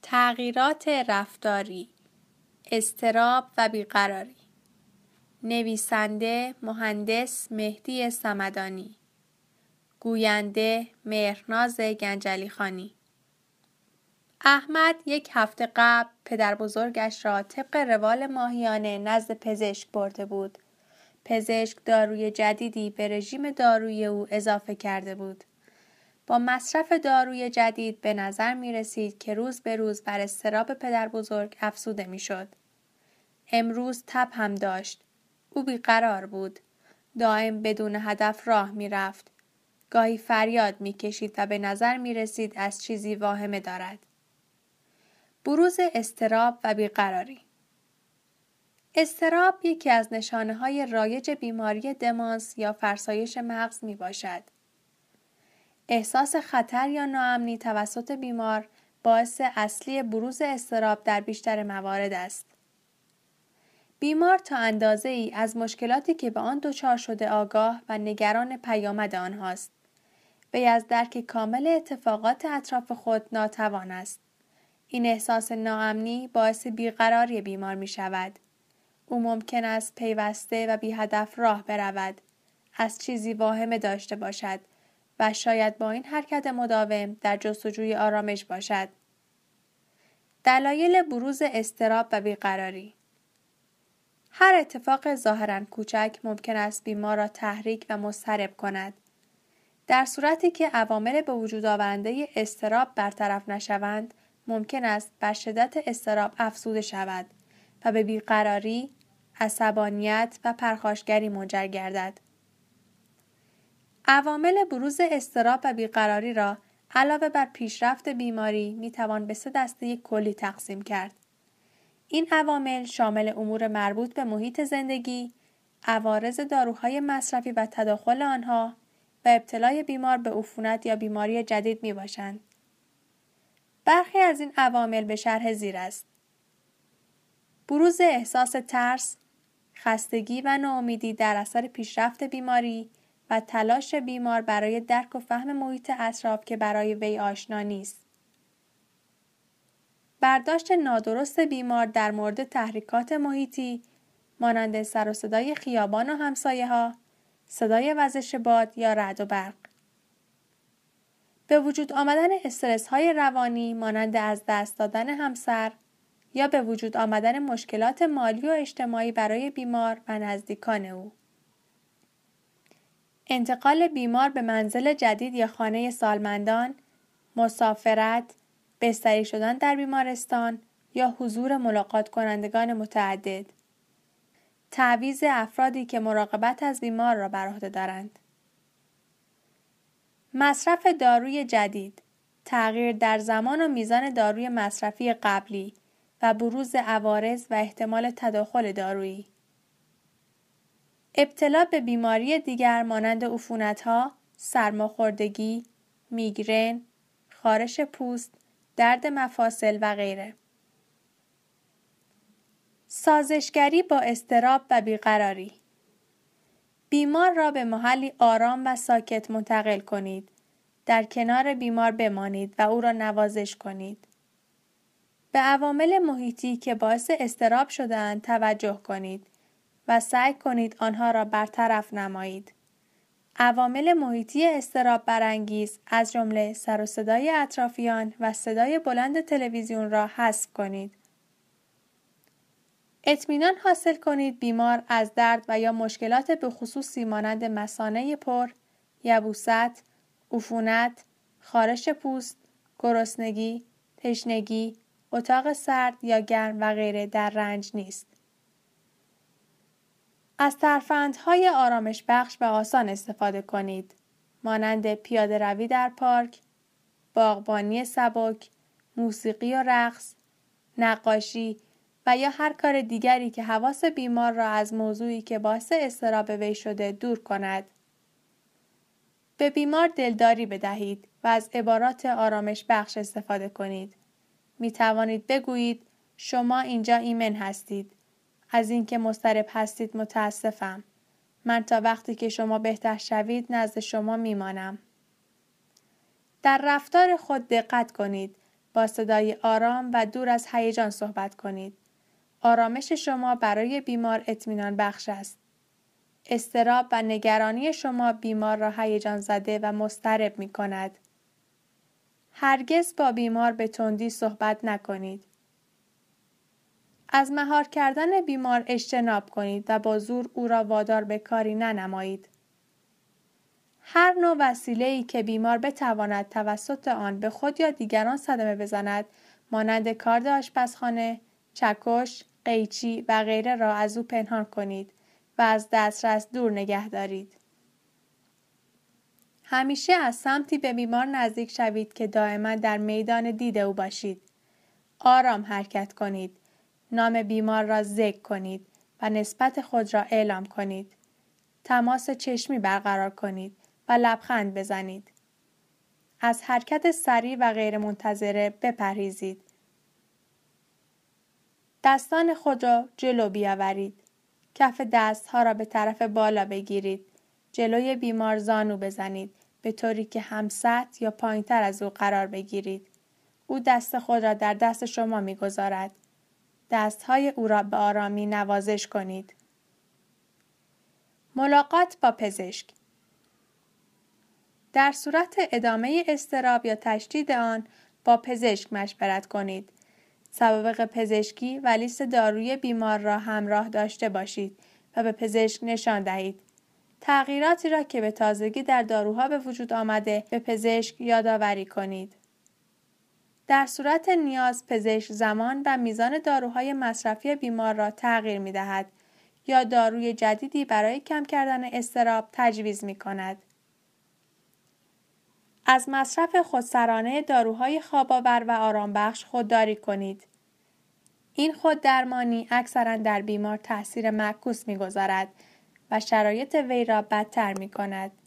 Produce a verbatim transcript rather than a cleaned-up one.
تغییرات رفتاری، اضطراب و بیقراری. نویسنده مهندس مهدی صمدانی. گوینده مهرناز گنجلیخانی. احمد یک هفته قبل پدر بزرگش را طبق روال ماهیانه نزد پزشک برده بود. پزشک داروی جدیدی به رژیم دارویی او اضافه کرده بود. با مصرف داروی جدید به نظر می رسید که روز به روز بر اضطراب پدر بزرگ افزوده می شد. امروز تب هم داشت. او بیقرار بود. دائم بدون هدف راه می رفت. گاهی فریاد می کشید و به نظر می رسید از چیزی واهمه دارد. بروز اضطراب و بیقراری. اضطراب یکی از نشانه های رایج بیماری دمانس یا فرسایش مغز می باشد. احساس خطر یا ناامنی توسط بیمار باعث اصلی بروز اضطراب در بیشتر موارد است. بیمار تا اندازه ای از مشکلاتی که به آن دچار شده آگاه و نگران پیامد آنهاست. وی از درک کامل اتفاقات اطراف خود ناتوان است. این احساس ناامنی باعث بیقراری بیمار می شود. او ممکن است پیوسته و بی هدف راه برود، از چیزی واهمه داشته باشد و شاید با این حرکت مداوم در جستجوی آرامش باشد. دلایل بروز اضطراب و بیقراری. هر اتفاق ظاهراً کوچک ممکن است بیمار را تحریک و مضطرب کند. در صورتی که عوامل به وجود آورنده اضطراب برطرف نشوند، ممکن است بر شدت اضطراب افزوده شود و به بیقراری، عصبانیت و پرخاشگری منجر گردد. عوامل بروز اضطراب و بیقراری را علاوه بر پیشرفت بیماری می توان به سه دسته کلی تقسیم کرد. این عوامل شامل امور مربوط به محیط زندگی، عوارض داروهای مصرفی و تداخل آنها و ابتلای بیمار به عفونت یا بیماری جدید می باشند. برخی از این عوامل به شرح زیر است. بروز احساس ترس، خستگی و ناامیدی در اثر پیشرفت بیماری و تلاش بیمار برای درک و فهم محیط اطراف که برای وی آشنا نیست. برداشت نادرست بیمار در مورد تحریکات محیطی مانند سر و صدای خیابان و همسایه ها، صدای وزش باد یا رعد و برق. به وجود آمدن استرس های روانی مانند از دست دادن همسر یا به وجود آمدن مشکلات مالی و اجتماعی برای بیمار و نزدیکان او. انتقال بیمار به منزل جدید یا خانه سالمندان، مسافرت، بستری شدن در بیمارستان یا حضور ملاقات کنندگان متعدد. تعویض افرادی که مراقبت از بیمار را بر عهده دارند. مصرف داروی جدید، تغییر در زمان و میزان داروی مصرفی قبلی و بروز عوارض و احتمال تداخل دارویی. ابتلا به بیماری دیگر مانند عفونت‌ها، سرماخوردگی، میگرن، خارش پوست، درد مفاصل و غیره. سازشگری با اضطراب و بیقراری. بیمار را به محلی آرام و ساکت منتقل کنید. در کنار بیمار بمانید و او را نوازش کنید. به عوامل محیطی که باعث اضطراب شده‌اند توجه کنید و سعی کنید آنها را برطرف نمایید. عوامل محیطی اضطراب برانگیز از جمله سر و صدای اطرافیان و صدای بلند تلویزیون را حذف کنید. اطمینان حاصل کنید بیمار از درد و یا مشکلات به خصوصی مانند مثانه پر، یبوست، عفونت، خارش پوست، گرسنگی، تشنگی، اتاق سرد یا گرم و غیره در رنج نیست. از ترفندهای آرامش بخش و آسان استفاده کنید، مانند پیاده روی در پارک، باغبانی سبک، موسیقی و رقص، نقاشی و یا هر کار دیگری که حواس بیمار را از موضوعی که باعث اضطراب وی شده دور کند. به بیمار دلداری بدهید و از عبارات آرامش بخش استفاده کنید. می توانید بگویید شما اینجا ایمن هستید. از اینکه مضطرب هستید متاسفم. من تا وقتی که شما بهتر شوید نزد شما میمانم. در رفتار خود دقت کنید با صدای آرام و دور از هیجان صحبت کنید. آرامش شما برای بیمار اطمینان بخش است. اضطراب و نگرانی شما بیمار را هیجان زده و مضطرب می کند. هرگز با بیمار به تندی صحبت نکنید. از مهار کردن بیمار اجتناب کنید و با زور او را وادار به کاری ننمایید. هر نوع وسیله‌ای که بیمار بتواند توسط آن به خود یا دیگران صدمه بزند، مانند کارد آشپزخانه، چکش، قیچی و غیره را از او پنهان کنید و از دسترس دور نگه دارید. همیشه از سمتی به بیمار نزدیک شوید که دائما در میدان دید او باشید. آرام حرکت کنید. نام بیمار را ذکر کنید و نسبت خود را اعلام کنید. تماس چشمی برقرار کنید و لبخند بزنید. از حرکت سریع و غیر منتظره بپرهیزید. دستان خود را جلو بیاورید. کف دستها را به طرف بالا بگیرید. جلوی بیمار زانو بزنید به طوری که هم سطح یا پایین‌تر از او قرار بگیرید. او دست خود را در دست شما می‌گذارد. دستهای او را به آرامی نوازش کنید. ملاقات با پزشک. در صورت ادامه اضطراب یا تشدید آن با پزشک مشورت کنید. سوابق پزشکی و لیست دارویی بیمار را همراه داشته باشید و به پزشک نشان دهید. تغییراتی را که به تازگی در داروها به وجود آمده به پزشک یادآوری کنید. در صورت نیاز پزشک زمان و میزان داروهای مصرفی بیمار را تغییر می دهد یا داروی جدیدی برای کم کردن اضطراب تجویز می کند. از مصرف خودسرانه داروهای خواب‌آور و آرامبخش خودداری کنید. این خوددرمانی اکثراً در بیمار تأثیر معکوس می‌گذارد و شرایط وی را بدتر می‌کند.